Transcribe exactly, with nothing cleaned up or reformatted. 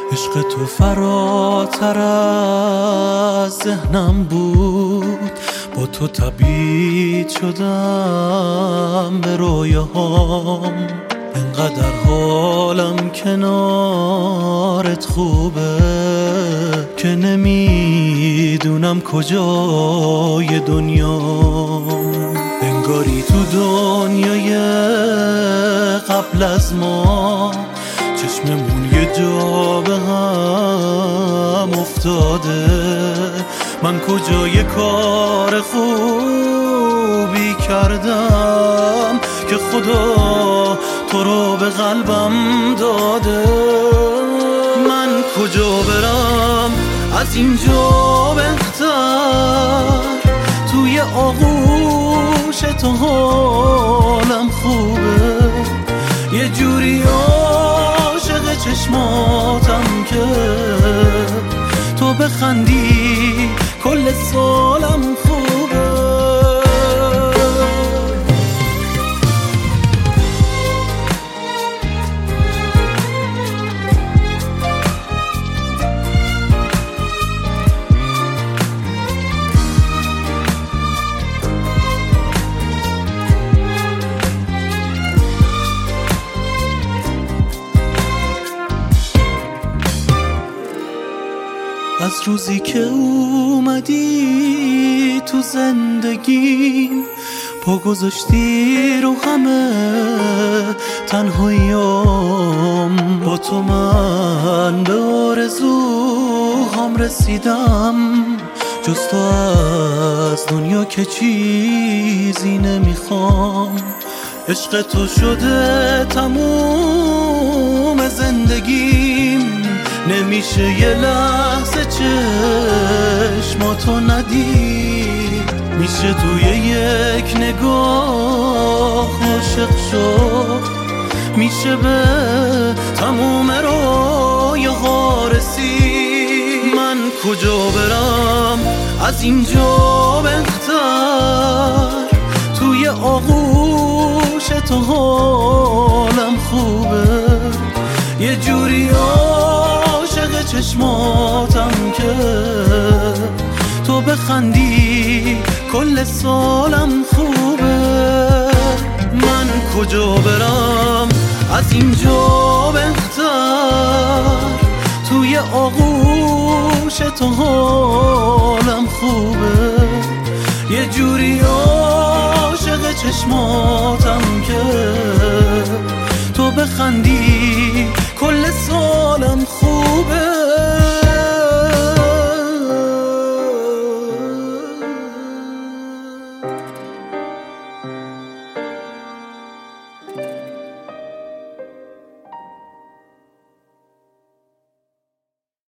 عشق تو فراتر از ذهنم بود، با تو تبعید شدم به رویاهام. انقدر حالم کنارت خوبه که نمیدونم کجای دنیام. انگاری تو دنیای قبل از ما چشممون یه جا به هم افتاده. من کجای کار خوبی کردم که خدا تو رو به قلبم داده. من کجا برم از اینجا بهتر، توی آغوش تو حالم خوبه. یه جوری عاشق چشماتم که تو بخندی کل سالم خوبه. از روزی که اومدی تو زندگیم، پا گذاشتی رو همه تنهاییام. با تو من به آرزوهام رسیدم، جز تو از دنیا که چیزی نمیخوام. عشق تو شده تموم زندگیم، نمیشه یه لحظه چشماتو ندید. میشه توی یک نگاه عاشق شد، میشه به تموم رویاها رسید. من کجا برم از اینجا بهتر، توی آغوش تو حالم خوبه. یه جوری عاشق چشماتم که تو بخندی کل سالم خوبه. من کجا برم از اینجا بهتر، توی آغوش تو حالم خوبه. یه جوری عاشق چشماتم که تو بخندی